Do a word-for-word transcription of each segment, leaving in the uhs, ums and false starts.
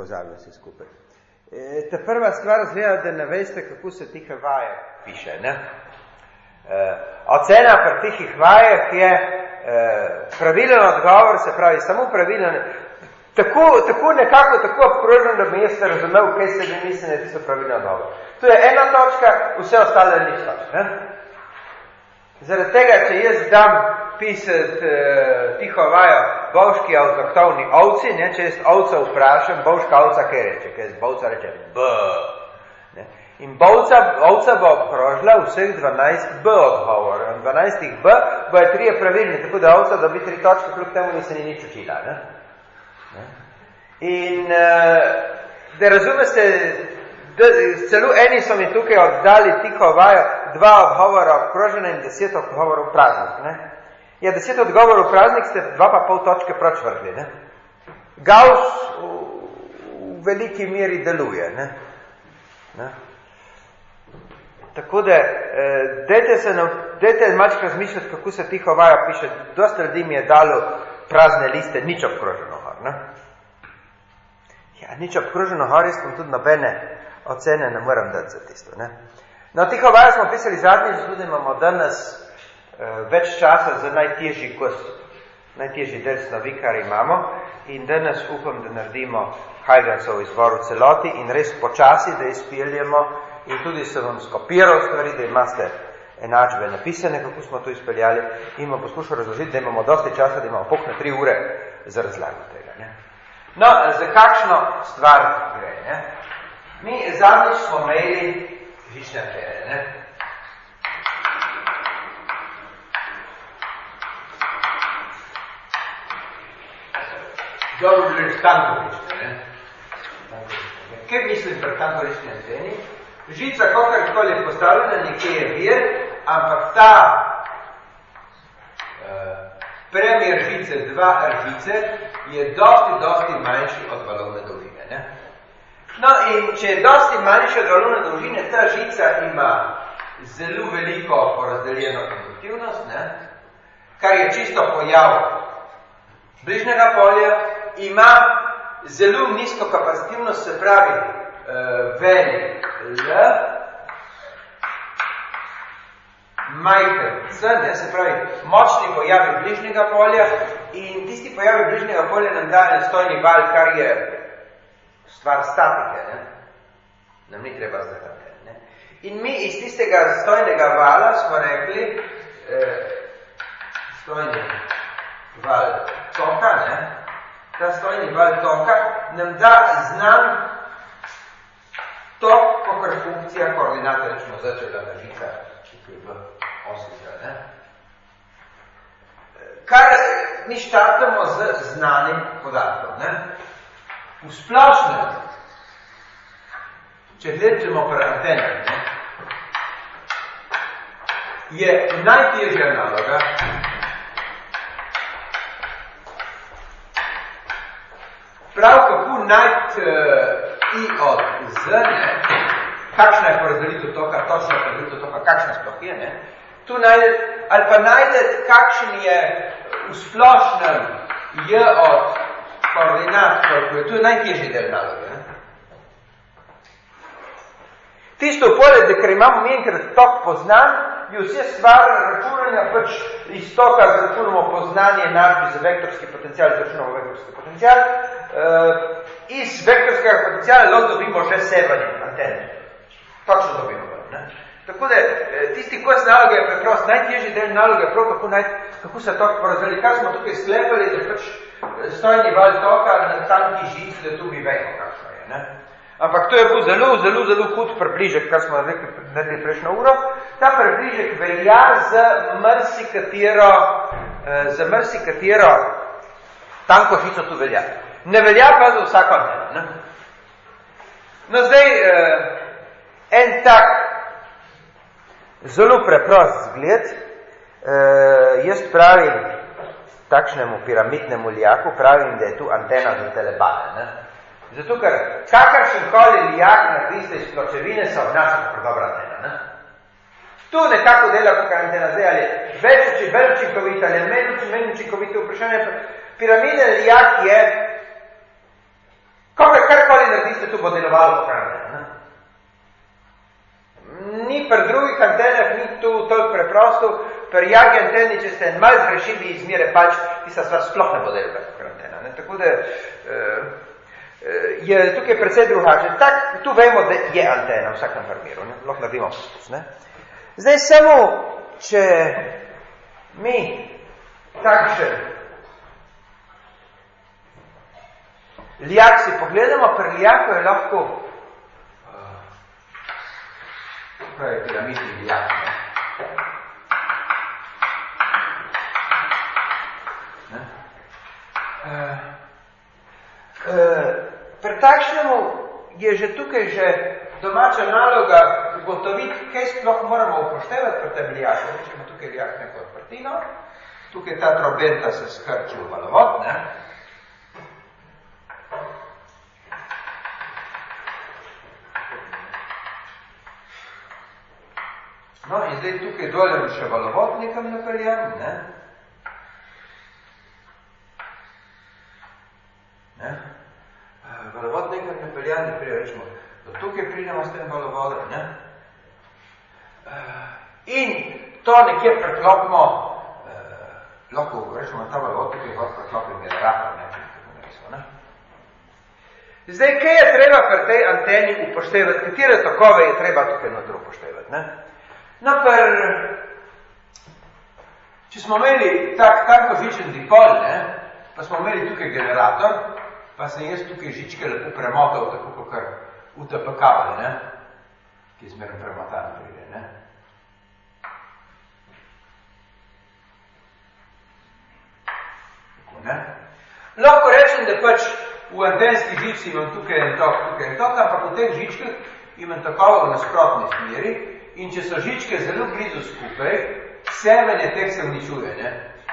pozabil vse skupaj. E, ta prva stvar zgleda, da ne veste, kako se tihe vaje piše. Ne? E, ocena pri tihih vajah je e, pravilen odgovor, se pravi, samo pravilen, tako, tako nekako, tako obkrožen, da bi jaz razumel, kaj se mi misli, da tisto pravilen odgovor. To je ena točka, vse ostale ni točka. Zaradi tega, če jaz dam pisati e, tiho vajo bovški avtoktovni ovci, ne, če jaz ovca vprašam, bovška ovca kaj reče? Kaj jaz bovca reče? B. Ne. In bovca, ovca bo obkrožila vseh dvanajst B odgovor. In dvanajstih B bo je trije pravilni, tako da ovca dobi tri točke, kljub temu, da se ni nič učila. Ne. Ne. In e, da razumete, da, celo eni so mi tukaj oddali tiho vajo, dva odgovora obkrožena in deset odgovorov praznih. Ne. Ja, deset odgovorov praznik ste dva pa pol točke proč vrgli. Ne? Gauss v, v veliki meri deluje. Ne? Ne? Tako da, eh, dajte se, dajte malček razmišljati, kako se tiho vaja piše. Dost ljudi mi je dalo prazne liste, nič obkroženo hor. Ne? Ja, nič obkroženo hor, jaz tudi nobene ocene ne moram dati za tisto. Ne? No, tiho vaja smo pisali zadnjič, zato da imamo danes več časa za najtežji kos, najtežji del snovi, kar imamo, in danes upam, da naredimo Huygens izvor v celoti in res počasi, da izpeljemo, in tudi sem vam skopiral stvari, da imate enačbe napisane, kako smo to izpeljali, in vam poskušal razložiti, da imamo dosti časa, da imamo pokne tri ure za razlago tega. Ne? No, za kakšno stvar gre? Ne? Mi zadnjič smo imeli žične afere, ne? Dobro bi reči tankorične, ne? Kaj mislim pri tankorični anteni? Žica, kakorkoli je postavljena, nekje je vir, ampak ta uh, premjer žice, dva ržice, je dosti, dosti manjši od valovne dolžine, ne? No, in če je dosti manjši od valovne dolžine, ta žica ima zelo veliko porazdeljeno konduktivnost, ne? Kar je čisto pojav bližnjega polja, ima zelo nizko kapacitivnost, se pravi uh, velik L, majhen C, ne, se pravi močni pojavi bližnjega polja, in tisti pojavi bližnjega polja nam da en stojni val, kar je stvar statike, ne? Nam ni treba statike. Ne? In mi iz tistega stojnega vala smo rekli, eh, stojni val toka, ne? Ta stojni val toka nam da znan tok, kakor funkcija koordinata, rečemo začela žica, ki je v osmica, ne? Kar mi štartamo z znanim podatkom, ne? V splošnem, če gledamo pri antenah, ne? Je najtežja naloga prav kako najti uh, I od Z, ne, kakšna je porazdelitev toka, točna porazdelitev toka, kakšna sploh je, ne, tu najdete, ali pa najdete, kakšen je v splošnem J od koordinat, koliko je, tu je najtežji del naloge, ne. Tisto poleg, da ker imamo mi enkrat tok poznan, je vse stvar računanja pač iz toka zračunamo poznanje enačbi za vektorski potencial, zračunamo vektorski potencial, uh, iz vektorskega potenciala lahko dobimo že sevanje antene. Točno dobimo. Ne? Tako da tisti kos naloge je preprost, najtežji del naloge je prav, kako, naj, kako se tok porazdeli. Kar smo tukaj sklepali, da pač stojni val toka na tanki žic, da tu mi vemo, kakšno je. Ne? Ampak to je bil zelo, zelo, zelo hud približek, kar smo naredili prejšnjo uro. Ta približek velja za marsikatero, za marsikatero tanko žico tu velja. Ne velja pa za vsako anteno. Ne? No zdaj, en tak zelo preprost zgled, jaz pravim takšnemu piramidnemu lijaku, pravim, da je tu antena za telebane. Ne? Zato, ker kakršenkoli lijak narediste iz pločevine, se obnaša kot dobra antena. Ne? Tu nekako dela kot antena zdaj, ali več uči, bolj učinkovita, ali manj uči, manj učinkovita vprašanje. Piramiden lijak je, karkoli to bo delovalo po karantene. Ni pri drugih antenah, ni tu toliko preprosto, pri jagi anteni, če ste malo zgrešili izmere, pač tista stvar sploh ne bo delala po karantena. Ne? Tako da uh, je tukaj precej drugače. Tak, tu vemo, da je antena v vsakem primeru. Ne? Lahko naredimo poskus. Ne? Zdaj samo, če mi takšen lijak si pogledamo, pri lijaku je lahko pravi piramidni lijak. Ne? Uh, uh, pri takšnemu je že tukaj že domača naloga ugotoviti, kaj sploh moramo upoštevati pri tem lijaku. Rečemo tukaj lijak neko odprtino, tukaj ta trobenta se skrči v valovod, ne? No, in zdaj tukaj dolje še valovod nekam napeljan, ne? Ne? Valovod nekam napeljan, ne prije rečemo, do tukaj pridemo s tem valovodom, ne? In to nekje preklopimo, eh, lahko rečemo, ta valovod tukaj lahko preklopim generator, ne? Ne? Zdaj, kaj je treba pri tej anteni upoštevati, katere tokove je treba tukaj noter upoštevati, ne? No, per, če smo imeli tak, tako žičen dipol, ne, pa smo imeli tukaj generator, pa sem jaz tukaj žičke lepo premotal, tako kakor U T P kabel, ne, ki je zmerno premotan pride, ne. Tako, ne. Lahko rečem, da pač v antenski žici imam tukaj en tok, tukaj en tok, ampak v teh žičkah imam takovo v nasprotni smeri. In če so žičke zelo blizu skupaj, semenje teh se uničuje, ne?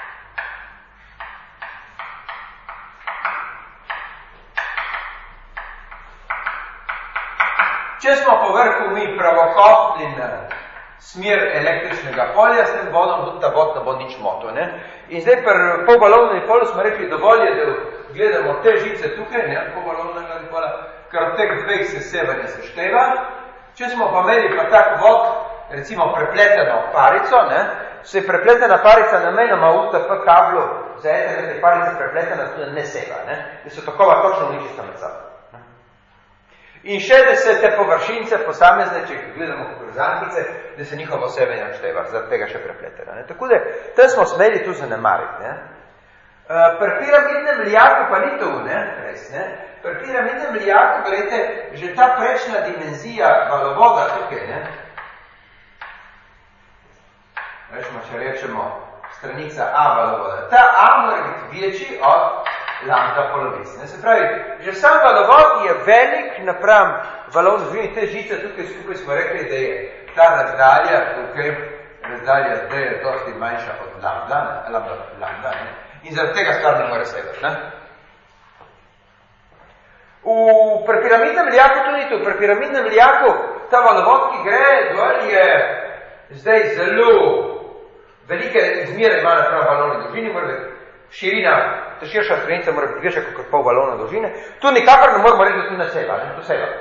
Če smo po vrhu mi pravokotni na smer električnega polja, s tem vodom tudi ta vod ne bo nič moto, ne? In zdaj pri polbalovnem polju smo rekli, dovolj je, da gledamo te žice tukaj, ne? Polbalovnega dipola, ker od teh dveh se semenje sešteva. Če smo pa imeli pa tak vod, recimo prepleteno parico, ne, se je prepletena parica namenoma v T P kablu, za ene, da je parica prepletena, tudi ne seva, ne, da so takova točno uničista med sabo. In še, da se te površince posamezne, če jih gledamo kot rezankice, da se njihovo semenje odšteva, zaradi tega še prepletena. Ne. Tako da, tam smo smeli tu zanemariti. Ne. Uh, pri piramidnem lijaku pa ni to, ne, res, ne. Pri piramidnem lijaku, gledajte, že ta prečna dimenzija valovoda tukaj, ne? Rečemo, če rečemo stranica A valovoda. Ta A mora biti večji od lambda polovic. Ne? Se pravi, že sam valovod je velik napram valovno zvini. Te žice tukaj skupaj smo rekli, da je ta razdalja tukaj, razdalja D je dosti manjša od lambda, ne? Lambda, lambda, ne? In zaradi tega stvar ne more sevati, ne? V pri piramidnem lijaku tudi tu, pri piramidnem lijaku ta valovod, ki gre dol, je zdaj zelo velike izmere ima napram valovne dolžine, mora biti širina, ta širša stranica mora biti večja kot pol valovne dolžine. Tu nikakor ne moramo reči, da tu ne seva, ne, tu seva.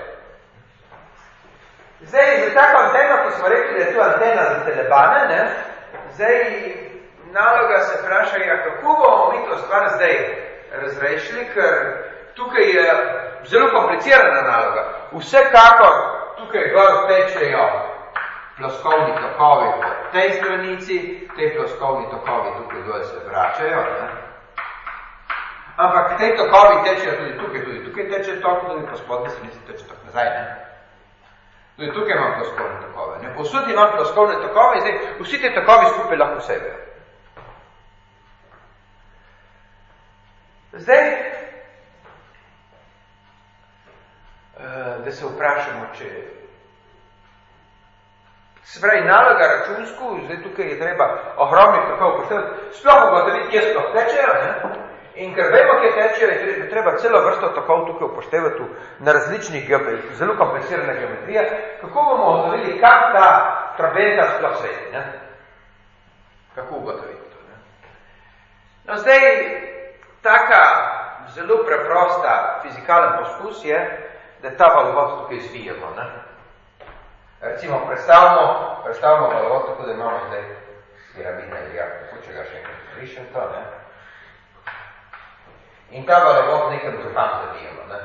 Zdaj, za tako anteno, ko smo rekli, da je tu antena za telebane, ne, zdaj naloga se vpraša, ja, kako bomo mi to stvar zdaj razrešili, ker tukaj je zelo komplicirana naloga. Vsekakor tukaj gor tečejo ploskovni tokovi po tej stranici, te ploskovni tokovi tukaj dole se vračajo, ne? Ampak te tokovi tečejo tudi tukaj, tudi tukaj teče tok, tudi po spodnji stranici teče tok nazaj, ne? Tudi tukaj imam ploskovne tokove, ne? Povsod imam ploskovne tokove in zdaj vsi te tokovi skupaj lahko sebejo. Zdaj, da se vprašamo, če se pravi naloga računsko, zdaj tukaj je treba ogromnih tokov upoštevati, sploh ugotoviti, kje sploh tečejo, ne? In ker vemo, kje tečejo, je treba celo vrsto tokov tukaj upoštevati na različnih geometrijah, zelo komplicirane geometrije, kako bomo ugotovili, kam ta trobenta sploh sveti, ne? Kako ugotoviti to, ne? No, zdaj, taka zelo preprosta fizikalen poskus je, da ta valovod tukaj zvijemo. Ne? Recimo, predstavimo, predstavimo valovod tako, da imamo zdaj piramida ali jak, tako če ga še enkrat rišem to, ne? In ta valovod nekaj drugam zavijemo, ne?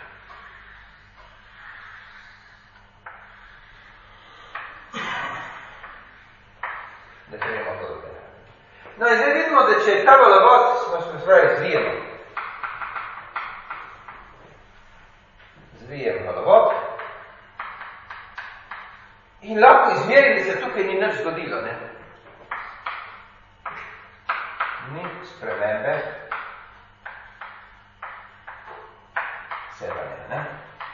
Da se nemo to zdaj. No in zdaj vidimo, da če ta valovod smo smo zvrali zvijemo. Zvijem valovod. In lahko izmerili se tukaj ni nič zgodilo, ne? Ni spremembe. Sevanje, ne?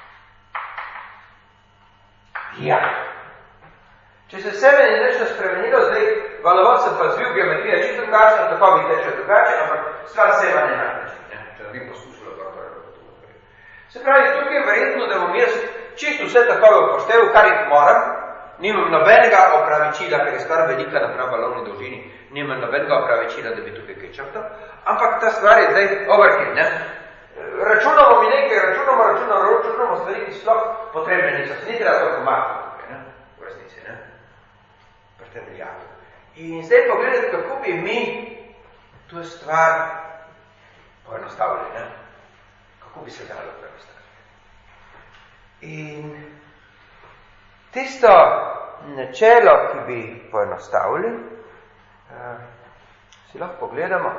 Ja. Če se sebe ni nešto spremenilo, zdaj valovod se pa zvil geometrija čisto drugačna, tako bi teče drugače, ampak stvar sevanje na način, ne? Če da bi poslušalo dobro. Se pravi, tukaj je verjetno, da bom jaz čisto vse tako upošteval, kar jih moram, nimam nobenega opravičila, ker je stvar velika napram valovni dolžini, nimam nobenega opravičila, da bi tukaj kaj črtal, ampak ta stvar je zdaj overkill, ne? Računamo mi nekaj, računamo, računamo, računamo stvari, ki sploh potrebne niso. Se ni treba to pomakniti tukaj, ne? V resnici, ne? Pri tem veljatu. In zdaj pogledajte, kako bi mi to stvar poenostavili, ne? Kako bi se dalo poenostaviti. In tisto načelo, ki bi poenostavili, uh, si lahko pogledamo.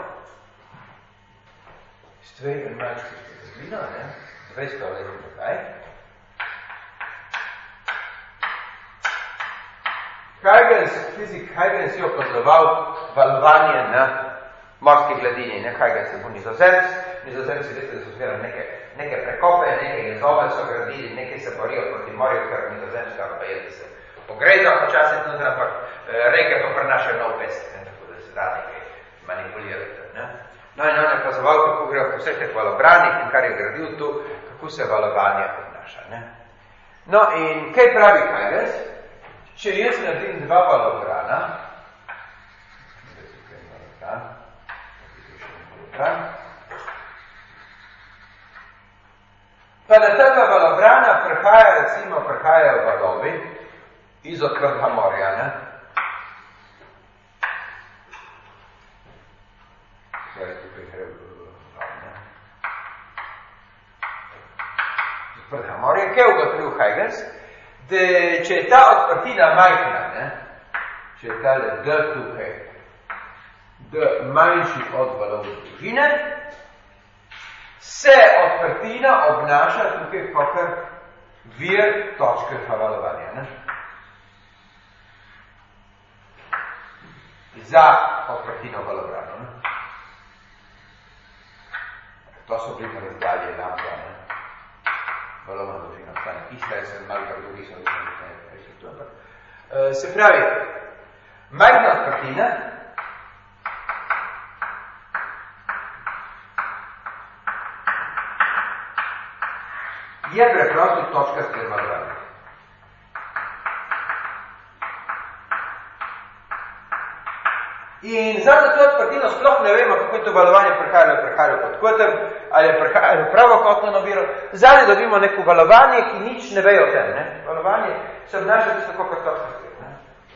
Stvari in malčki zgodovino, ne? dvesto let nekaj. Huygens, fizik Huygens je opazoval valovanje na morski gladini, ne? Huygens je bil Nizozemc, Nizozemci veste, da so zgledali neke, neke prekope, neke jezove so gradili, neke se borijo proti morju, ker Nizozemska pa je, da se pogreza počasih noter, ampak reke pa prenašajo nov pest, ne? Tako da se da nekaj manipulirati, ne? No in on je opazoval, kako grejo po vseh teh valobranih in kar je gradil tu, kako se valovanje obnaša, ne? No in kaj pravi Huygens? Če jaz naredim dva valobrana, da je tukaj valobran, valobran, pa na tega valobrana prihaja, recimo, prihajajo valovi iz odprtega morja, ne? Zdaj tukaj gre ne? Odprtega morja. Kaj je ugotovil Huygens? Da če je ta odprtina majhna, ne? Če je tale D tukaj, D manjši od valovne dolžine, se odprtina obnaša tukaj kakor vir točke valovanja, ne? Za odprtino valobrano, ne? To so bili razdalje lambda, ne? Valovna dolžina ostane ista, jaz sem malo kar drugi, sem nekaj reči to, ampak. Uh, se pravi, majhna odprtina je preprosto točka s tem valovanja. In zato to odprtino sploh ne vemo, kako je to valovanje prihajalo, prihajalo pod kotem, ali je prihajalo pravokotno nabiro. Zadaj dobimo neko valovanje, ki nič ne vejo o tem, ne? Valovanje se obnaša tisto kot točka s tem, ne?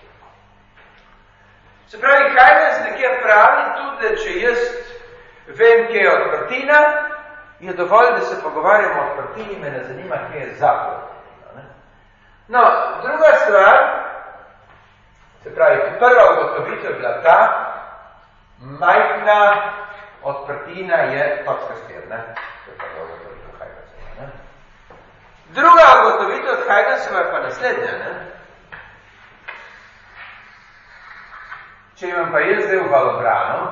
Se pravi, Huygens nekje pravi tudi, da če jaz vem, kje je odprtina, je dovolj, da se pogovarjamo o odprtini, me ne zanima, kje je za odprtino, ne? No, druga stvar, se pravi, prva ugotovitev je bila ta, majhna odprtina je točka s tem, ne? To je prva ugotovitev Huygensa, ne? Druga ugotovitev od Huygensa je pa naslednja, ne? Če imam pa jaz zdaj v valobranu,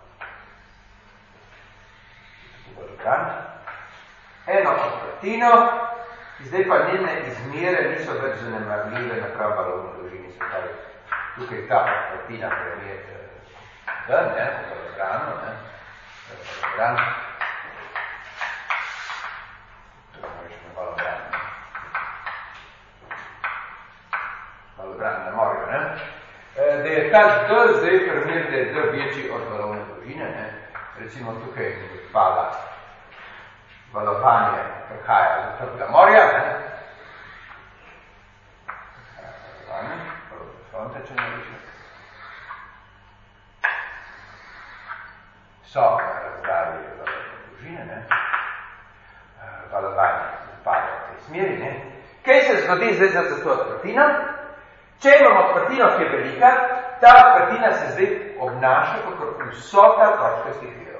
v valobran, eno odprtino, zdaj pa njene izmere niso več zanemarljive napram valovni dolžini, se pravi, tukaj ta odprtina premjete D, ne, v valobranu, ne, v valobran, tukaj rečemo valobran, valobran na morju, ne, da je ta D zdaj primer, da je D večji od valovne dolžine, ne, recimo tukaj pada valovanje prihaja z odprtega morja, ne? Sonte, če ne višče. So na razdavi dolžine, ne? Valovanje zapade v tej smeri, ne? Kaj se zgodi zdaj za to odprtino? Če imamo odprtino, ki je velika, ta odprtina se zdaj obnaša kot vsota točkastih virov.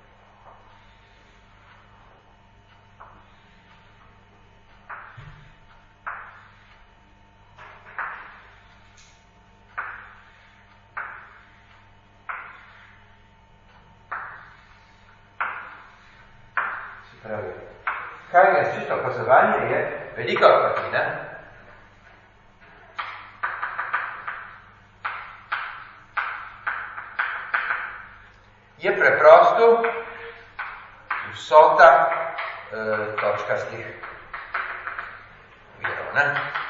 Kaj je čisto opazovanje je velika odprtina. Je preprosto vsota e, točkastih virov. Ne?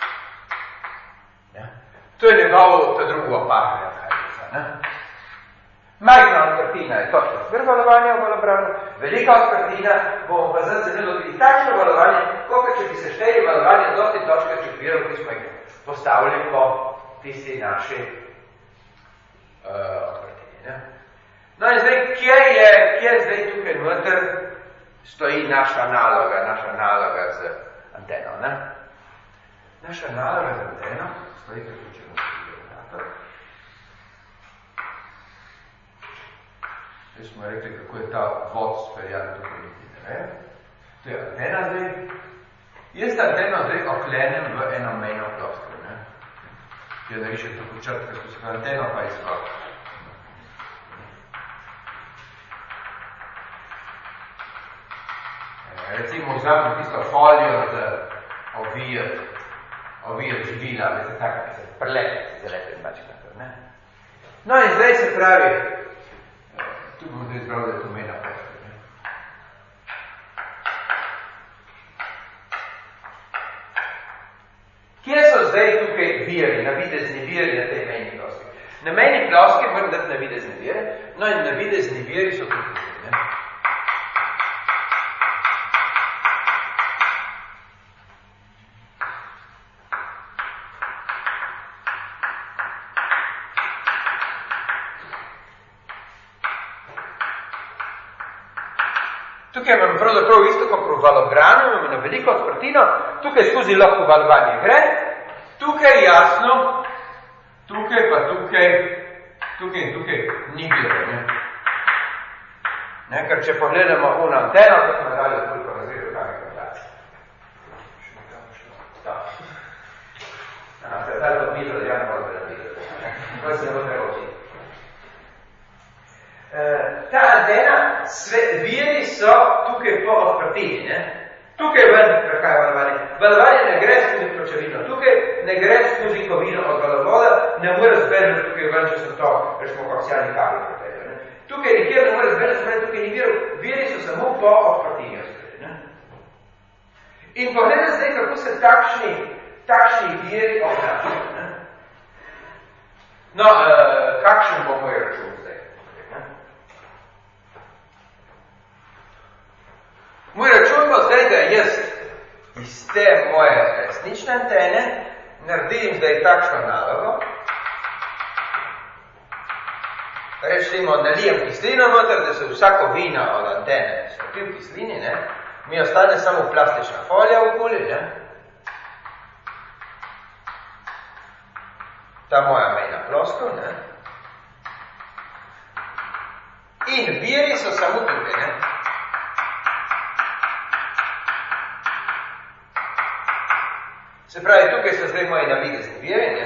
Ja. To je njegov ta drugo opažanje, kaj je ne? Majhna odprtina je točka vir valovanja v valobranu, velika odprtina bomo pa zdaj se dobili takšno valovanje, koliko če bi se šteli valovanje dosti točkastih virov, ki smo jih postavili po tisti naši uh, odprtini. Ne? No in zdaj, kje je, kje zdaj tukaj noter stoji naša naloga, naša naloga z anteno, ne? Naša naloga z anteno stoji, kako ćemo vidjeti. Zdaj smo rekli, kako je ta vod speljan tukaj niti, ne? To je antena zdaj. Jaz anteno zdaj oklenem v eno mejno ploskvo, ne? Ki je da više tako črtka, ko se anteno pa izvod. Recimo vzamem tisto folijo za ovijat, ovijat živila, veste tako, ki se prelepiti, zalepiti mačka, ne? No in zdaj se pravi, tu bomo zdaj izbral, da je to mejna ploskva, ne? Kje so zdaj tukaj viri, navidezni viri na tej mejni ploskvi? Na mejni ploskvi moram dati navidezni viri, no in navidezni viri so tukaj, ne? Tukaj imam pravzaprav isto kot pri valogranu, imam na veliko odprtino, tukaj skozi lahko valovanje gre, tukaj jasno, tukaj pa tukaj, tukaj in tukaj ni vire, ne? Ne, ker če pogledamo v na anteno, kot smo dali toliko razredo kamega vlači. Še nekako šlo. Da. Aha, se je zdaj to videl, da ja ne moram da videti. To se ne bo treba učiti. Uh, ta antena, sve, viri so tukaj po odprtini, ne? Tukaj ven, kaj je valovanje? Valovanje ne gre skozi pločevino, tukaj ne gre skozi kovino od valovoda, ne more zbežati tukaj ven, če so to, rečemo, koaksialni kabli protega, ne? Tukaj nikjer ne more zbežati, spred tukaj ni virov, viri so samo po odprtini, ne? In pogledaj zdaj, kako se takšni, takšni viri obnašajo, ne? No, uh, kakšen bo moj račun zdaj? Moj račun bo zdaj, da jaz iz te moje resnične antene naredim zdaj takšno nalogo. Rečemo, nalijem kislino noter, da se vsako vino od antene stopi v kislini, ne? Mi ostane samo plastična folija okoli, ne? Ta moja mejna ploskva, ne? In viri so samo tukaj, ne? Se pravi, tukaj so zdaj moji navidezni viri, ne?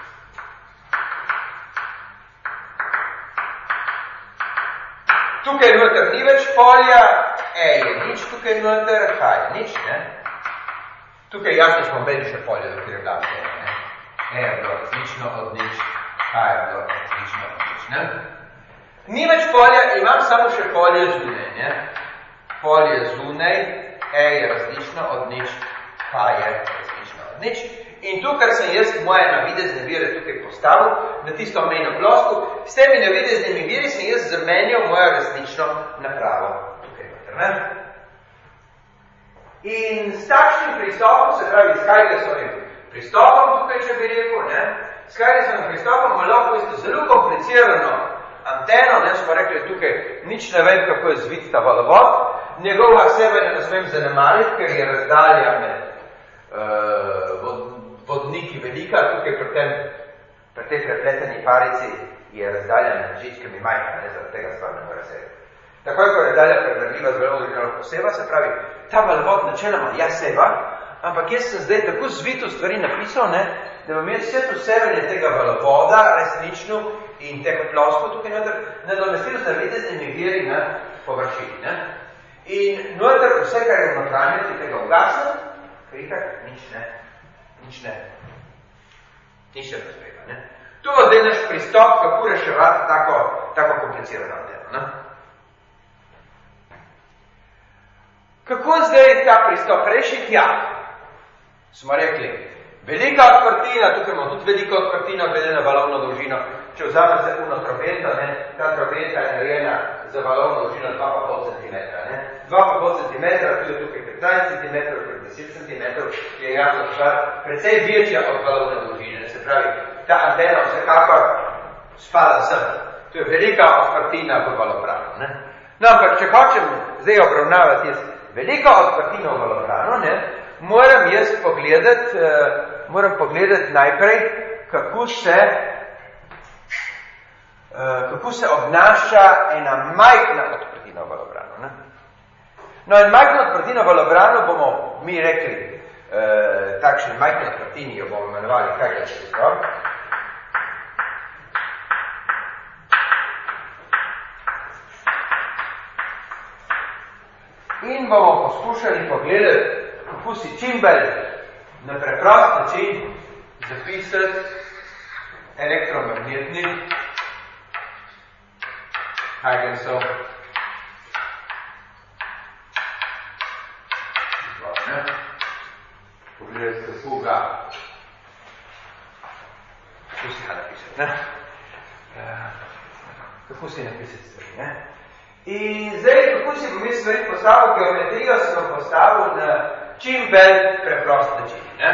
Tukaj noter ni več polja, E je nič, tukaj noter, H je nič, ne? Tukaj jasno smo imeli še polje, dokaj je bila E, ne? E je bilo različno od nič, H je bilo različno od nič, ne? Ni več polja, imam samo še polje zunaj, ne? Polje zunaj, E je različno od nič, H je različno od nič. In tu, kar sem jaz moje navidezne vire tukaj postavil, na tisto mejno plosku, s temi navideznimi viri sem jaz zamenjal mojo resnično napravo tukaj noter, ne? In s takšnim pristopom, se pravi, s Huygesovim pristopom tukaj, če bi rekel, ne, s Huygesovim pristopom ima lahko zelo komplicirano anteno, ne, smo rekli tukaj, nič ne vem, kako je zvit ta valovod, njegova severja ne smem zanemariti, ker je razdalja med uh, vod, vodniki velika, tukaj pri, tem, pri tej prepleteni parici je razdalja med žičkami majhna, ne, zaradi tega stvar ne mora seveti. Tako je, ko je razdalja primerljiva z valovod, ki lahko seva, se pravi, ta valovod načeloma ja seva, ampak jaz sem zdaj tako zvito stvari napisal, ne, da bom jaz vse to sevanje tega valovoda, resnično in tega plosko tukaj noter, nadomestil z navideznimi viri na površini. Ne. In noter vse, kar je v notranjosti tega ugasne, ker itak nič ne, nič ne, nič ne razpeva. Ne. To je zdaj naš pristop, kako reševati tako, tako komplicirano anteno. Ne. Kako zdaj ta pristop rešiti? Ja, smo rekli, velika odprtina, tukaj imamo tudi velika odprtina, glede na valovno dolžino. Če vzame se uno trobenta, ne, ta trobenta je narejena za valovno dolžino dva pa pol centimetra. Ne. dva pa pol centimetra, tu je tukaj petnajst centimetrov, deset centimetrov, je jasno stvar precej večja od valovne dolžine. Ne. Se pravi, ta antena vsekakor spada sem. To je velika odprtina v valobranu. Ne. No, ampak če hočem zdaj obravnavati jaz velika odprtina v valobranu, ne, moram jaz pogledati, uh, moram pogledati najprej, kako se Uh, kako se obnaša ena majhna odprtina v valobranu. Ne? No, in majhna odprtina v valobranu bomo mi rekli, uh, takšni majhni odprtini jo bomo imenovali Huygens pristop. In bomo poskušali pogledati, kako si čim bolj na preprost način zapisati elektromagnetni Huygensov pogledajte, kako ga kako si ga napisati, ne? Kako si napisati stvari, ne? In zdaj, kako si bom jaz stvari postavil, geometrijo sem bom postavil na čim bolj preprost način, ne?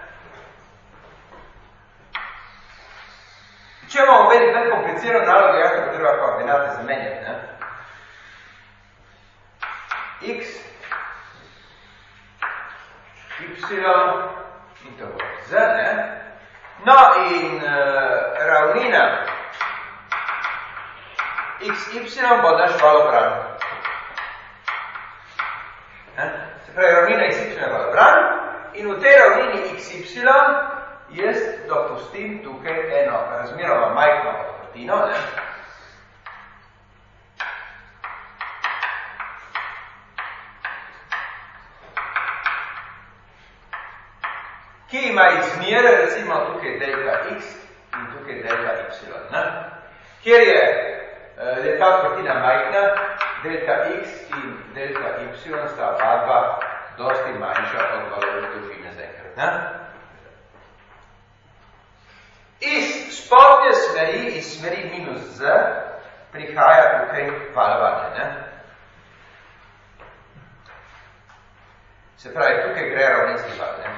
Če imamo vedeti bolj komplicirano nalogo, jasno pa treba koordinate zamenjati, ne? X, Y in tako Z, ne? No in uh, ravnina X, Y bo naš valobran. Se pravi, ravnina X, Y je valobran in v tej ravnini X, Y jaz dopustim tukaj eno razmeroma majhno odprtino, ne? Ki ima izmere, recimo tukaj delta X in tukaj delta Y, ne? Kjer je, je ta odprtina majhna, delta X in delta Y sta oba dva dosti manjša od valovne dolžine zaenkrat, ne? Iz spodnje smeri, iz smeri minus Z, prihaja tukaj valovanje, ne? Se pravi, tukaj gre ravninski val, ne?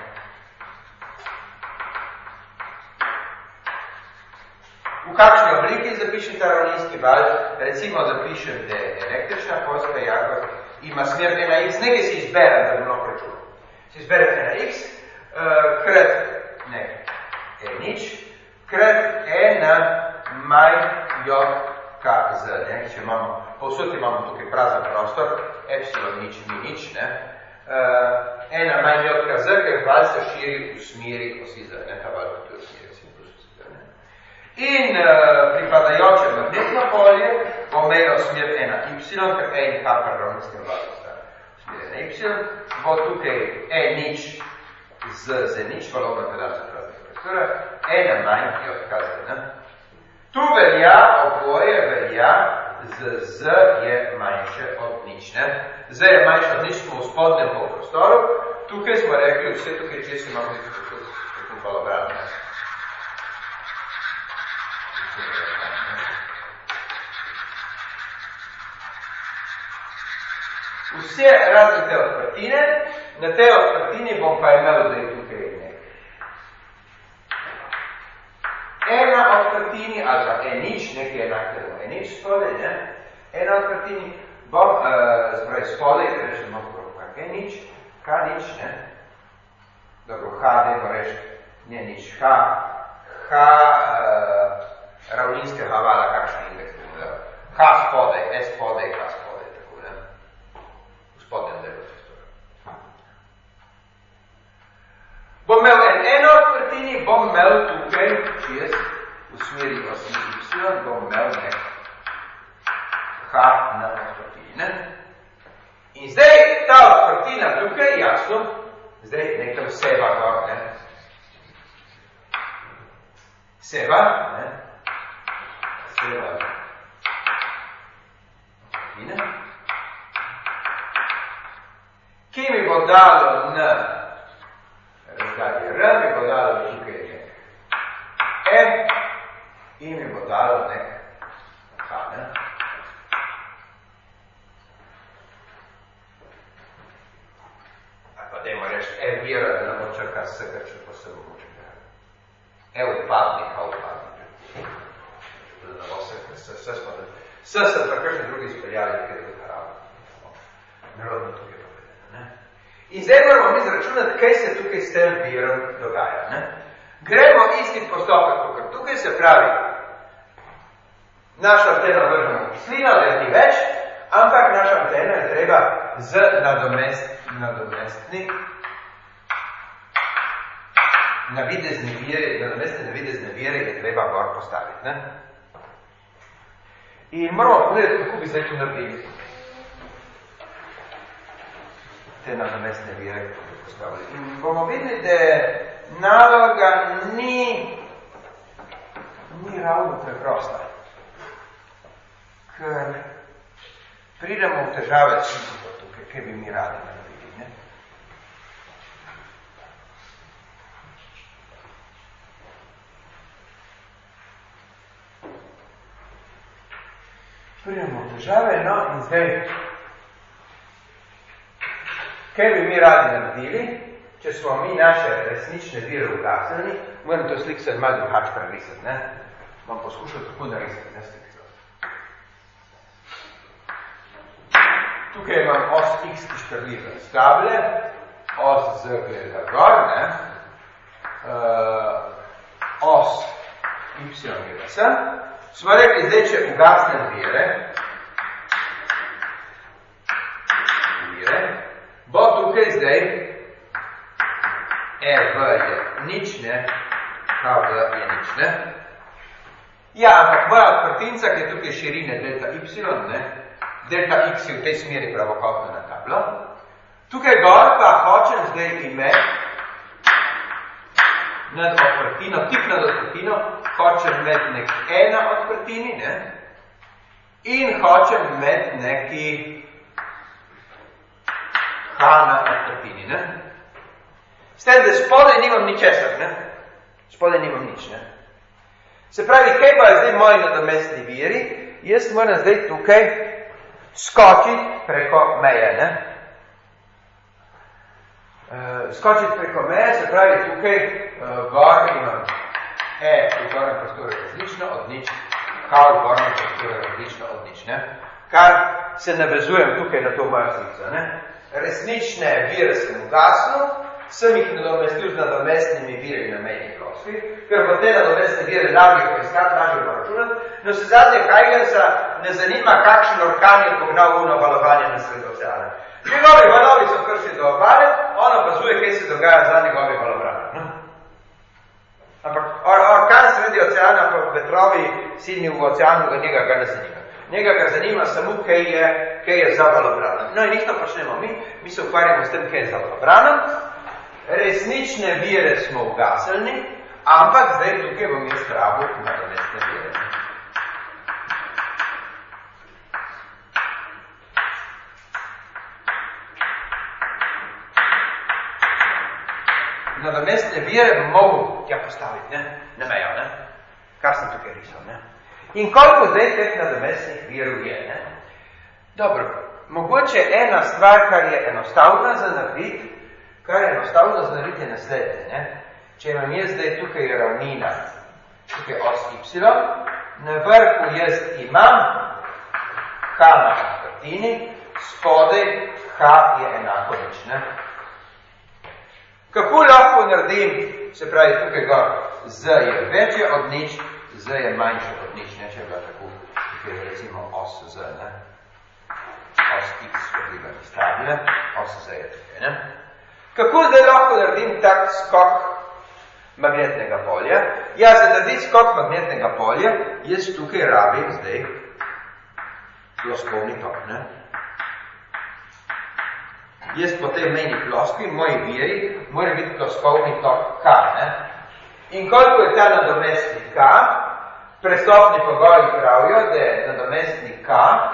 V kakšni obliki zapišem ta ravninski val? Recimo zapišem, da je električna polska jagod, ima smer ena X, nekaj si izberem, da bi lahko računal. Si izberem ena X, uh, krat, ne, E nič, krat ena manj J K Z, ne, če imamo, povsod imamo tukaj prazen prostor, epsilon nič, ni nič, ne, uh, ena manj J K Z, ker val se širi v smeri osi Z, ne, ta val pa tu v smeri osi Z, ne. In uh, pripadajoče magnetno polje bo imelo smer ena Y, ker E in K per ravninskem valu sta smer ena Y, bo tukaj E nič z Z nič, valovna pedalska praznega prostora, ena manj J K Z, ne. Tu velja, oboje velja, z Z je manjše od nič, ne. Z je manjše od nič, smo v spodnjem pol prostoru, tukaj smo rekli, vse tukaj, če si imamo nekaj tako valobran, ne. Vse različne odprtine na tej odprtini bom pa imel zdaj tukaj nekaj. Ena odprtini, ali pa enič, nekaj enakega, enič spodaj, ne? Ena odprtini, bom, uh, spravi spodaj, ker rečem okrog, kak enič, H nič, ne? Dobro, H, dajmo reči, ne nič, H, H, uh, ravninskega vala, kakšen indeks bom dal. H spodaj, S spodaj, H spodaj, tako, ne? V spodnjem delu. Bom imel en eno odprtini, bom imel tukaj, če jaz v smeri osi Y, bom imel nek H na odprtini, ne? In zdaj ta odprtina tukaj, jasno, zdaj nekaj seba gor, ne? Seba, ne? Seba odprtine. Kje mi bo dalo na razdalje R, mi bo dalo tukaj nek E in mi bo dalo nek H, ne? Ali pa dajmo reči E vira, da nam očrka vsega, če pa se bo očrka. E odpadnik, H odpadnik. Da nam vse, vse smo da. Vse sem pa kakšni drugi izpeljali, ker je to haravo. Narodno tukaj povedano, ne? In zdaj moramo mi zračunati, kaj se tukaj s tem virom dogaja. Ne? Gremo isti postopek, kot tukaj se pravi, naša antena vržemo kislino, da ni več, ampak naša antena je treba z nadomest, nadomestni navidezne vire, nadomestne navidezne vire je treba gor postaviti. Ne? In moramo pogledati, kako bi zdaj to naredili. Te nadomestne vire, kako bi postavili. In bomo videli, da naloga ni, ni ravno preprosta. Ker pridemo v težave s tukaj, kaj bi mi radi naredili. Ne? Pridemo v težave, no, in zdaj kaj bi mi radi naredili, če smo mi naše resnične vire ugasnili, moram to slik se malo drugače prerisati, ne? Bom poskušal tako narisati, ne slik se. Tukaj imam os X, ki štrli za stable, os Z gleda gor, ne? Uh, os Y gleda sem. Smo rekli, zdaj, če ugasnem vire, vire, bo tukaj zdaj E V je nič, ne, H V je nič, ne. Ja, ampak moja odprtinca, ki je tukaj širine delta Y, ne, delta X je v tej smeri pravokotna na tablo. Tukaj gor pa hočem zdaj imeti nad odprtino, tik nad odprtino, hočem imeti nek E na odprtini, ne, in hočem imeti neki H na odprtini, ne. S tem, da spodaj nimam ničesar, ne. Spodaj nimam nič, ne. Se pravi, kaj pa je zdaj moji nadomestni viri? Jaz moram zdaj tukaj skočiti preko meje, ne. Uh, skočiti preko meje, se pravi, tukaj uh, gor imam E v gornjem prostoru različno od nič, H v gornjem prostoru različno od nič, ne. Kar se navezujem tukaj na to mojo slico, ne. Resnične vire sem ugasnil, sem jih nadomestil z nadomestnimi viri na mejni ploskvi, ker bo te nadomestne vire lažje poiskati, lažje poračunati. No, se zadnje Huygensa ne zanima, kakšen orkan je pognal uno valovanje na sred oceana. Njegovi valovi so prišli do obale, on opazuje, kaj se dogaja za njegovi valobrani. No? Ampak or, orkan sredi oceana, pa vetrovi silni v oceanu, ga njega ga ne zanima. Njega ga zanima samo, kaj je, kaj je za valobranom. No in isto počnemo mi, mi se ukvarjamo s tem, kaj je za valobranom. Resnične vire smo ugasnili, ampak zdaj tukaj bom jaz pravil nadomestne vire. Nadomestne vire bom mogel tja postaviti, ne? Na mejo, ne? Kar sem tukaj risal, ne? In koliko zdaj teh nadomestnih virov je, ne? Dobro, mogoče ena stvar, kar je enostavna za narediti, Kar je enostavno narediti je naslednje. Ne? Če imam jaz zdaj tukaj ravnina, tukaj os y, na vrhu jaz imam h na četrtini, spodaj h je enako nič. Ne? Kako lahko naredim, se pravi tukaj gor, z je večje od nič, z je manjše od nič, ne, če je bila tako, tukaj je recimo os z, ne, os x je bila izstavljena, os z je tukaj, ne. Kako zdaj lahko naredim tak skok magnetnega polja? Ja, za narediti skok magnetnega polja, jaz tukaj rabim zdaj ploskovni tok, ne. Jaz po tej meni ploskvi, moji viri, mora biti ploskovni tok K, ne. In koliko je ta nadomestni K, prestopni pogoji pravijo, da je nadomestni K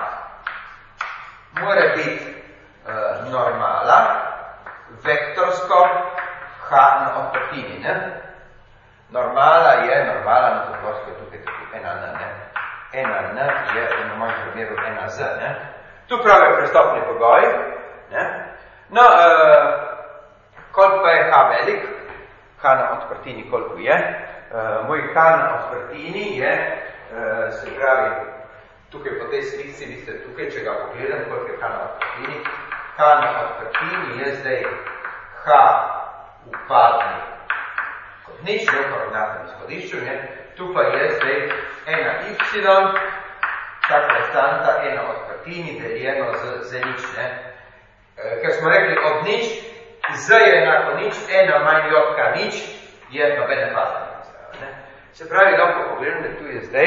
mora biti uh, normala, vektorsko H na odprtini, ne. Normala je, normala na to ploskvo je tukaj tako, ena N, ne. Ena N je v mojem primeru ena Z, ne. Tu pravijo prestopni pogoji, ne. No, uh, koliko pa je H velik? H na odprtini koliko je? Uh, moj H na odprtini je, uh, se pravi, tukaj po tej slikci, vidite tukaj, če ga pogledam, koliko je H na odprtini. H na odprtini je zdaj H upadni kot nič, ne v koordinatnem izhodišču, ne. Tu pa je zdaj ena y, ta konstanta ena odprtini deljeno z, z nič, ne. Ker smo rekli od nič, z je enako nič, ena manj jotka nič, je nobene fazne. Se pravi, lahko pogledam, da tu je zdaj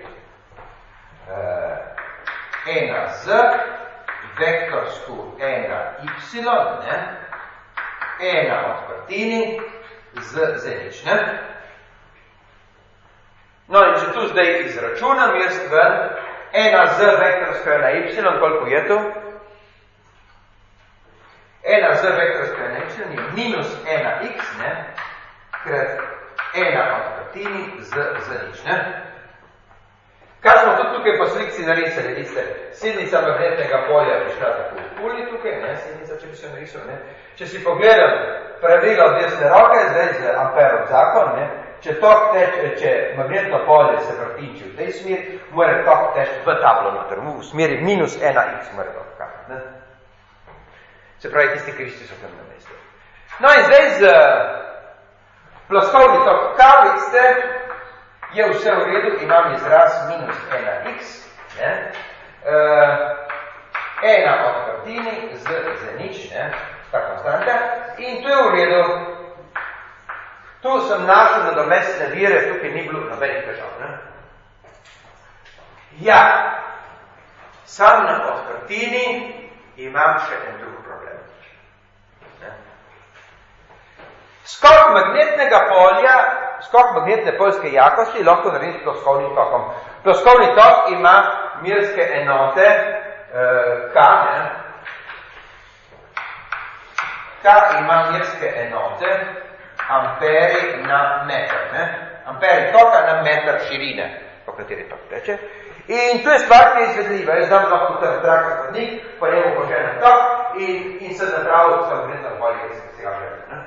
uh, ena z, vektorsko ena y, ne? Ena odprtini z, z nič, ne? No in če tu zdaj izračunam, jaz ven, ena z, vektorsko ena y, koliko je to? ena z vektorsko ena y je minus ena x, ne, krat ena odprtini z, z nič, ne. Kaj smo tudi tukaj po slikci narisali, vidite, sednica magnetnega polja je šla tako v puli tukaj, ne, sednica, če bi se narisal, ne. Če si pogledam pravila od desne roke, zdaj z Amperov zakon, ne, če tok teče, če magnetno polje se vrtinči v tej smeri, mora tok teči v tablo noter, v smeri minus ena x mora tok krat, ne. Se pravi, tisti kristi so tam na mestu. No in zdaj z ploskovni tok K, vidite, je vse v redu, imam izraz minus ena x, ne, uh, ena odprtini z, z nič, ne, ta konstanta, in tu je v redu. Tu sem našel nadomestne vire, tukaj ni bilo nobenih težav, ne. Ja, sam na odprtini imam še en drug problem. Skok magnetnega polja, skok magnetne poljske jakosti lahko naredim s ploskovnim tokom. Ploskovni tok ima merske enote eh, K, ne? K ima merske enote amperi na meter, ne? Amperi toka na meter širine, po kateri tok teče. In tu je stvar, ki je izvedljiva. Jaz znam lahko tam traka vodnik, pa njemu poženem tok in, in se napravil s magnetno polje, ki se ga želi, ne?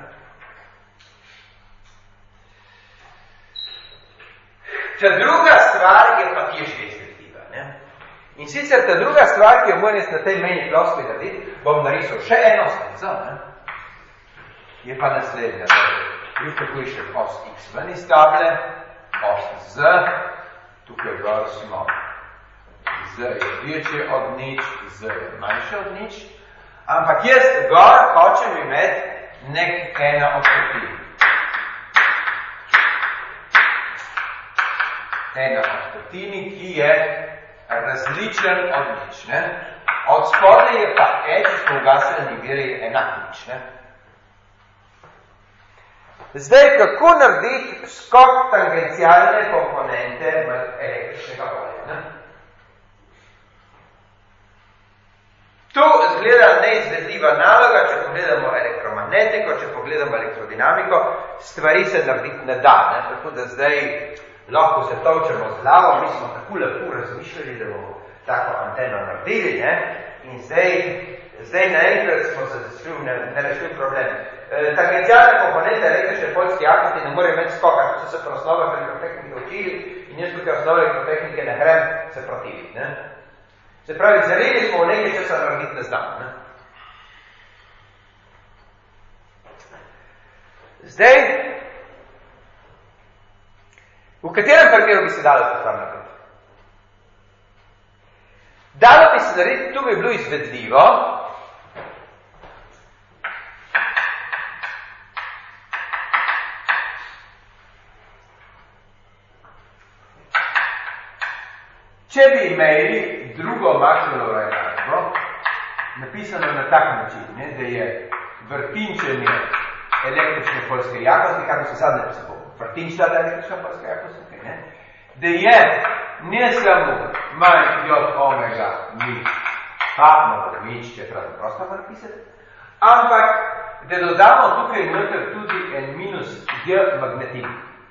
Ta druga stvar je pa ki je že izvedljiva, ne? In sicer ta druga stvar, ki jo moram jaz na tej meni ploskvi narediti, bom narisal še eno slico, ne? Je pa naslednja. Vidite, tako je še os x ven iz table, os z, tukaj gor smo, z je večje od nič, z je manjše od nič, ampak jaz gor hočem imeti nek ena odprtini. Ena odprtini, ki je različen od nič, ne? Od spodaj je pa e, če smo ugasljeni viri, enak nič, ne? Zdaj, kako narediti skok tangencialne komponente električnega polja, ne? Tu izgleda neizvedljiva naloga, če pogledamo elektromagnetiko, če pogledamo elektrodinamiko, stvari se narediti ne da, ne? Tako da zdaj lahko se tolčemo z glavo, mi smo tako lepo razmišljali, da bomo tako anteno naredili, ne? In zdaj, zdaj naenkrat smo se zašli na nerešljiv problem. E, Tangencialne komponente električne poljske jaknosti ne more imeti skoka, ko so se po osnovah elektrotehnike učili in jaz tukaj osnove elektrotehnike ne grem se protiviti. Ne? Se pravi, zarili smo v nekaj, če se narediti ne znam. Ne? Zdaj, v katerem primeru bi se dalo to stvar narediti? Dalo bi se narediti, tu bi bilo izvedljivo, če bi imeli drugo Maxwellovo enačbo, napisano na tak način, ne, da je vrtinčenje električne poljske jakosti, kako se sad ne pisamo, vrtinčna električna poljska jakosti, ne, da je ne samo manj j omega nič, pa na nič, če treba prosto napisati, ampak da dodamo tukaj noter tudi en minus j magnetin.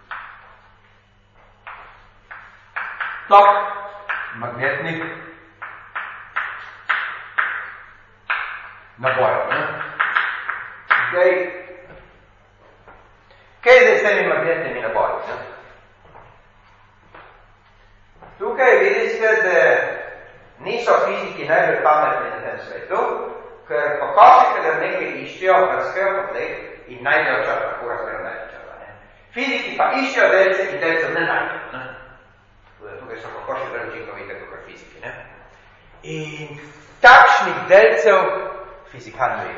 Tok magnetnih nabojev. Zdaj, kaj je zdaj s temi magnetnimi naboji? Ne? Tukaj vidite, da niso fiziki najbolj pametni na tem svetu, ker kokoši, kadar nekaj iščejo, razkajo po tleh in najdejo čar, kako razkajo najdejo čar. Fiziki pa iščejo delce in delcev ne najdejo. Ne? Tukaj so kokoši bolj učinkovite kot fiziki. Ne? In takšnih delcev fizikalno je.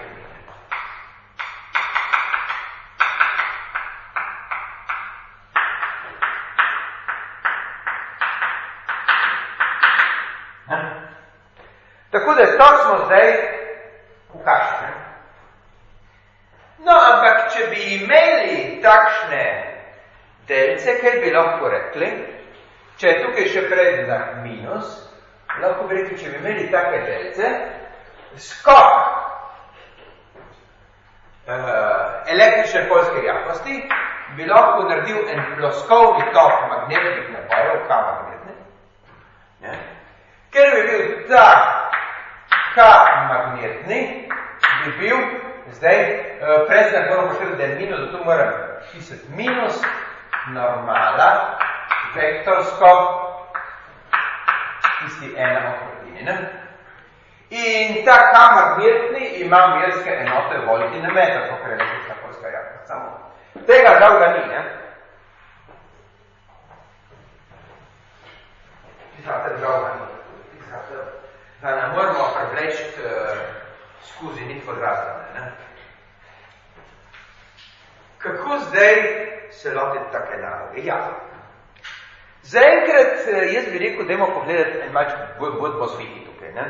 Tako da to smo zdaj v kašni. No, ampak če bi imeli takšne delce, kaj bi lahko rekli, če je tukaj še predznak minus, lahko bi rekli, če bi imeli take delce, skok uh, električne poljske jakosti bi lahko naredil en ploskovni tok magnetnih nabojev, K magnetne, ne? Ker bi bil ta K magnetni, bi bil zdaj uh, predznak moramo poštevati, da je minus, zato moram pisati minus normala vektorsko tisti ena okratini. Ne? In ta K magnetni ima merske enote volti na meter, kako je električna poljska jakost. Samo tega žal ga ni. Ne? Pisate, žal ga ni. Pisate, da ne moramo prevlečiti uh, skozi nit kvadratne. Kako zdaj se lotiti take naloge? Ja. Zaenkrat, jaz bi rekel, dajmo pogledati en malč bolj posviti tukaj. Ne?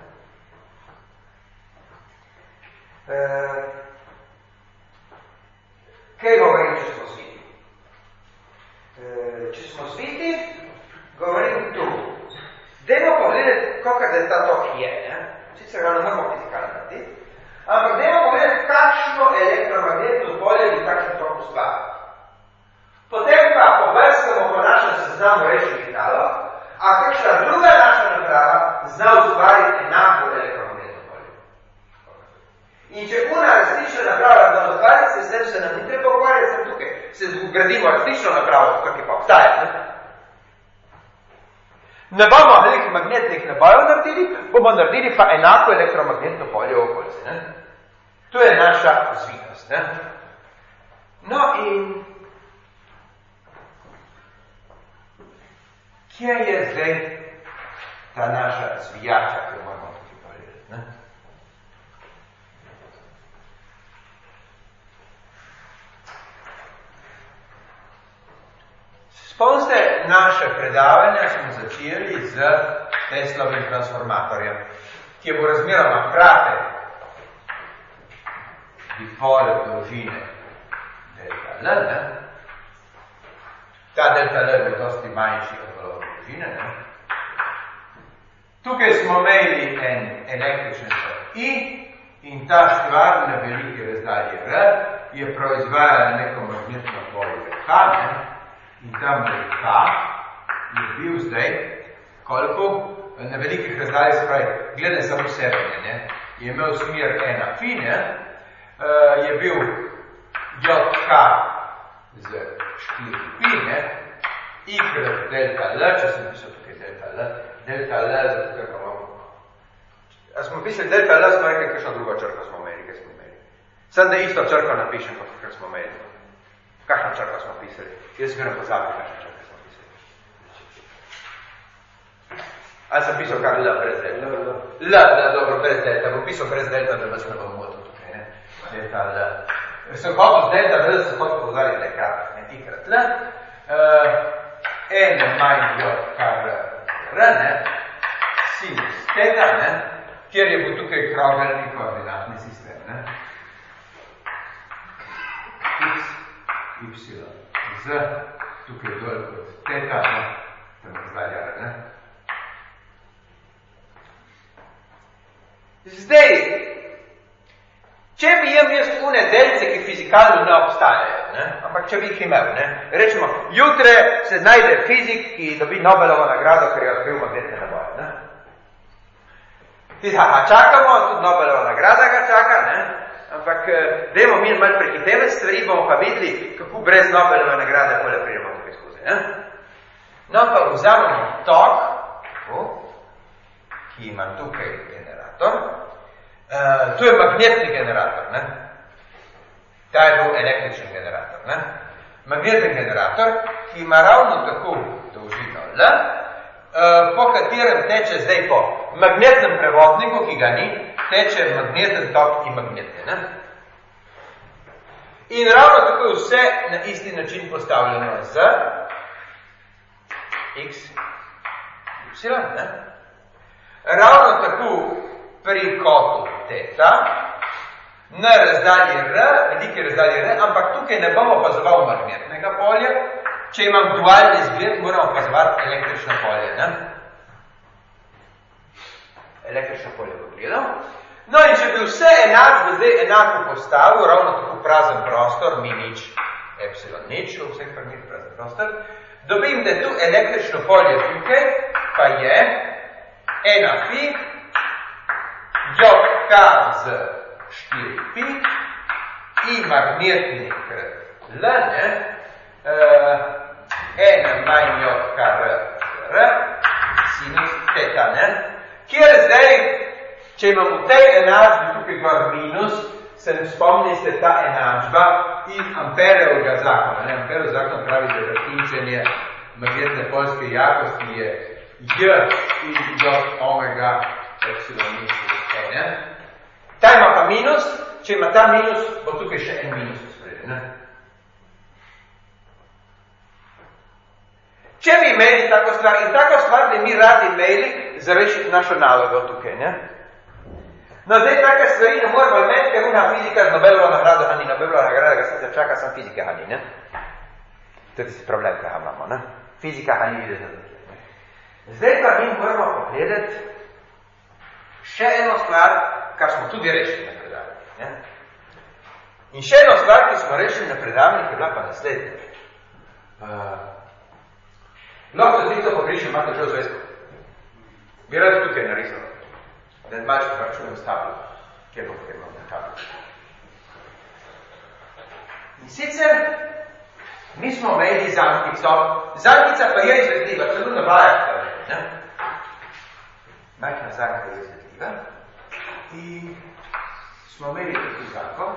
E, kaj govorim, če smo sviti? E, če smo sviti, govorim tu. Dajmo pogledati, kakor da ta tok je. Ne? Sicer ga ne moramo fizikalno narediti, ampak dajmo pogledati, kakšno elektromagnetno polje bi takšen tok ustvaril. Potem pa pobrskamo po našem seznamu rečnih nalog, a kakšna druga naša naprava zna ustvariti enako elektromagnetno polje. In če una različna naprava zna ustvariti, se s tem se nam ni treba ukvarjati, sem tukaj. Se gradimo različno napravo, kak je pa obstaja. Ne, ne bomo velikih magnetnih nabojev naredili, bomo naredili pa enako elektromagnetno polje v okolici. Ne? To je naša zvitost. Ne? No in kje je zdaj ta naša zvijača, ki jo moramo tukaj povedati? Ne? Spomnite, naše predavanja smo začeli z Teslovim transformatorjem, ki bo razmeroma kratek dipol dolžine delta L, ne? Ta delta L je dosti manjši od valovne dolžine. Ne? Tukaj smo imeli en električen tok I in ta stvar na velike razdalje R je proizvajala neko magnetno polje K, ne? In ta K je bil zdaj koliko? na velikih razdalj, se pravi, glede samo sebe, ne, je imel smer ena fi, ne, uh, je bil J K z štiri pi, ne, I krat delta L, če sem pisal tukaj delta L, delta L, zato ker pa imamo. A smo pisali delta L, smo rekli, kakšno drugo črko smo imeli, kaj smo imeli. Sam da isto črko napišem, kot kar smo imeli. Kakšno črko smo pisali? Jaz sem grem pozabil, kakšno črko smo pisali. Ali sem pisal kar L brez delta? L, L, dobro, brez delta. Bom pisal brez delta, da vas ne bom motil tukaj, ne? Delta L. Sem hotel z delta L, sem hotel povzali lekrat, ne, I krat L. N manj J kar R, ne, sinus teta, ne, kjer je bo tukaj krogelni koordinatni sistem, ne. X, Y, Z, tukaj dol kot teta, ne, tam razdalja R, ne. Zdaj, če bi jem jaz une delce, ki fizikalno ne obstajajo, ne? Ampak če bi jih imel, ne? Rečemo, jutre se znajde fizik, ki dobi Nobelovo nagrado, ker je odkril magnetne naboje, ne? Tiza, a čakamo, tudi Nobelova nagrada ga čaka, ne? Ampak, dajmo mi malo prehitevati stvari, bomo pa videli, kako brez Nobelove nagrade pole prijemo tukaj skozi, ne? No, pa vzamemo tok, tako, ki ima tukaj generator. Uh, tu je magnetni generator, ne? Ta je bil električni generator, ne? Magnetni generator, ki ima ravno tako dolžino L, uh, po katerem teče zdaj po magnetnem prevodniku, ki ga ni, teče magneten tok in magnetni, ne? In ravno tako je vse na isti način postavljeno z X, Y, ne? Ravno tako pri kotu teta, na razdalji R, velike razdalji R, ampak tukaj ne bomo opazoval magnetnega polja. Če imam dualni zgled, moram opazovati električno polje, ne? Električno polje pogledal. No in če bi vse enak, zdaj enako postavil, ravno tako prazen prostor, mi nič, epsilon nič, v vseh primerih prazen prostor, dobim, da tu električno polje tukaj, pa je ena fi, J K z štiri pi, I magnetni krat L, ne, ena manj J K R, R, sinus teta, ne, kjer zdaj, če imam v tej enačbi tukaj gor minus, se ne spomnite ta enačba iz Amperevega zakona, ne, Amperov zakon pravi, da vrtinčenje magnetne poljske jakosti je J in J omega epsilon nič. Ne? Ta ima pa minus, če ima ta minus, bo tukaj še en minus spredi, ne? Če bi imeli tako stvar, in tako stvar bi mi radi imeli za rešiti našo nalogo tukaj, ne? No, zdaj take stvari ne moramo imeti, ker una fizika z Nobelovo nagrado, ani Nobelova nagrada, ga se čaka sam fizike, ani, ne? To je tisti problem, kaj imamo, ne? Fizika, ani vidi za tukaj, ne? Zdaj pa mi moramo pogledati še eno stvar, kar smo tudi rešili na predavanjih. In še eno stvar, ki smo rešili na predavanjih, je bila pa naslednja. Uh, lahko zlico pogrišem, imate že v zvezku. Bi rad tukaj narisal, da malo še pa čujem stavljo, kjer bo potem na kabel. In sicer, mi smo imeli zankico, zankica pa je izvedljiva, celo na vajah, ne? Majhna zanka je izvedljiva. In smo imeli tako zanko,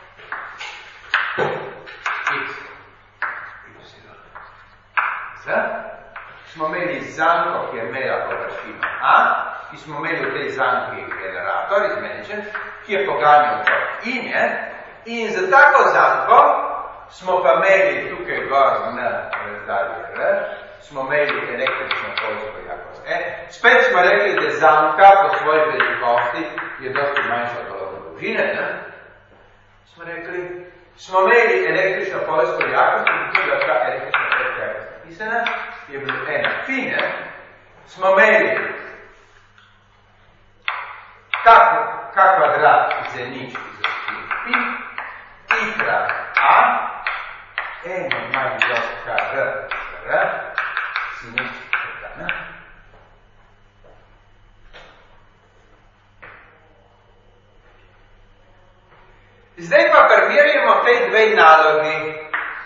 X, Y, Z, smo imeli zanko, ki je imela površino A, ki smo imeli v tej zanki generator izmenčen, ki je poganjal čak I, ne? In za tako zanko smo pa imeli tukaj gor na razdalji R, smo imeli električno poljsko jakost E. Spet smo rekli, da zanka po svoji velikosti je dosti manjša od dolžine, ne? Smo rekli, smo imeli električno poljsko jakost, in tudi da ta električna poljska jakost napisana, je bilo ena fi, ne? Smo imeli k kvadrat z nič za štiri pi, I krat A, eno manj J K R, R, si nič tega, ne? nalogi.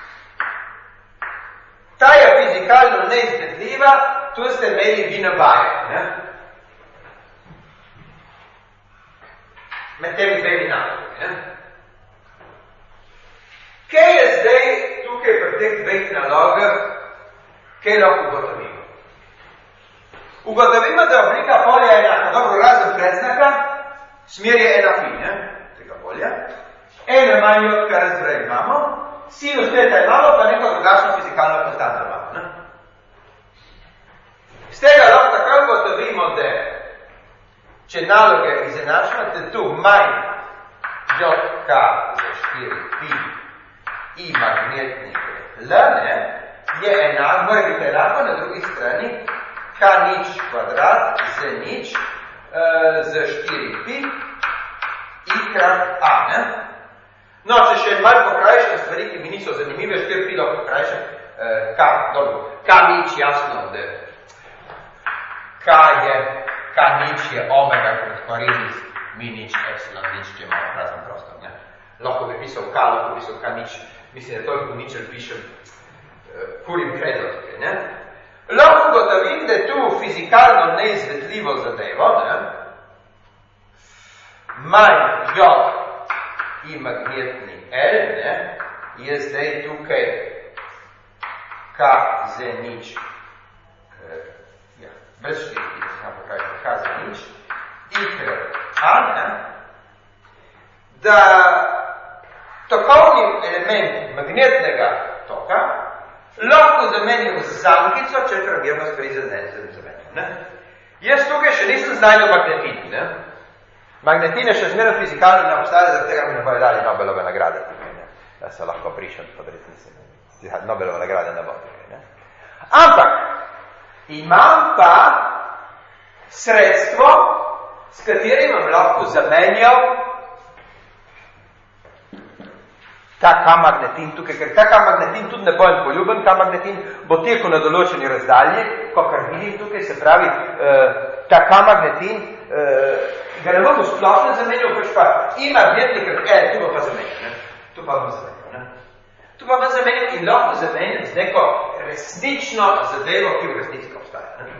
Ta je fizikalno neizvedljiva, tu ste imeli vi navajo, ne? Med temi dvemi nalogi, ne? Kaj je zdaj tukaj pri teh dveh nalogah, kaj lahko ugotovimo? Ugotovimo, da oblika polja je enaka, dobro, razen predznaka, smer je ena pi, ne? Tega polja. Eno manj od kar zdaj imamo, sinus teta imamo, pa neko drugačno fizikalno konstanto imamo, ne? Z tega lahko takoj ugotovimo, da če naloge izenačimo, tu manj jk za štiri pi i magnetni L, ne, je enak, mora biti enako na drugi strani k nič kvadrat z nič uh, z štiri pi i krat a, ne. No, če še malo pokrajšam stvari, ki mi niso zanimive, štiri pi lahko pokrajšam uh, k, dobro, k nič, jasno, da k je, k nič je omega krat kvarinis, mi nič, epsilon nič, če imamo prazen prostor, ne. Lahko bi pisal k, lahko bi pisal k nič, mislim, da toliko ničel pišem, uh, kurim kredo tukaj, ne. Lahko gotovim, da je tu fizikalno neizvedljivo zadevo, ne, manj j i magnetni L, ne, je zdaj tukaj k z nič, uh, ja, brez štiri, da se nam pokrajšam, k z nič, i krat a, ne, da tokovni element magnetnega toka lahko zamenjam z zankico, če tragirno stvari zamenjam, ne. Jaz tukaj še nisem znajdel magnetin, ne. Magnetin je še zmerno fizikalno ne obstaja, zaradi tega mi ne bojo dali Nobelove nagrade tukaj, ne. Ja se lahko prišem, podreti mislim, Nobelove nagrade ne bo tukaj, ne. Ampak imam pa sredstvo, s katerim vam lahko zamenjal ta K-magnetin tukaj, ker ta K-magnetin tudi ne bo en poljuben K-magnetin, bo tekel na določeni razdalji, kakor vidim tukaj, se pravi, uh, ta K-magnetin, uh, ga ne bom splošno zamenjal, pač pa i magnetni krat L, tu bo pa zamenjal, ne? Tu pa bom zamenjal, ne? Tu pa bom zamenjal in lahko zamenjal z neko resnično zadevo, ki v resnici obstaja, ne?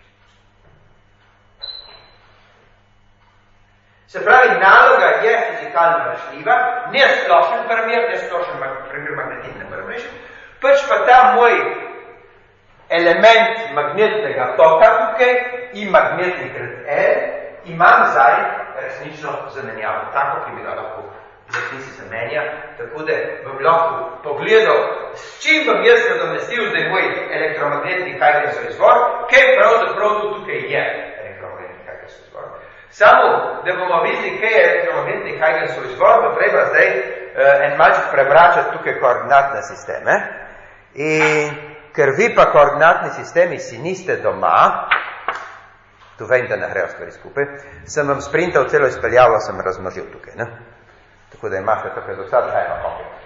Se pravi, naloga je fizikalno rešljiva, ne splošen primer, ne splošen primer magnetitne premrežje, pač pa ta moj element magnetnega toka tukaj in magnetni krat L imam zdaj resnično zamenjavo, tako, ki mi ga lahko v resnici zamenja, tako da bom lahko pogledal, s čim bom jaz nadomestil zdaj moj elektromagnetni Huygensov izvor, kaj pravzaprav tu tukaj je elektromagnetni Huygensov izvor. Samo, da bomo videli, kaj je elektromagnetni Huygensov izvor, bo treba zdaj uh, en malček prebračati tukaj koordinatne sisteme. In ker vi pa koordinatni sistemi si niste doma, tu vem, da ne grejo stvari skupaj, sem vam sprintal celo izpeljavo, sem razmnožil tukaj, ne? Tako da imate tukaj dostat eno kopij.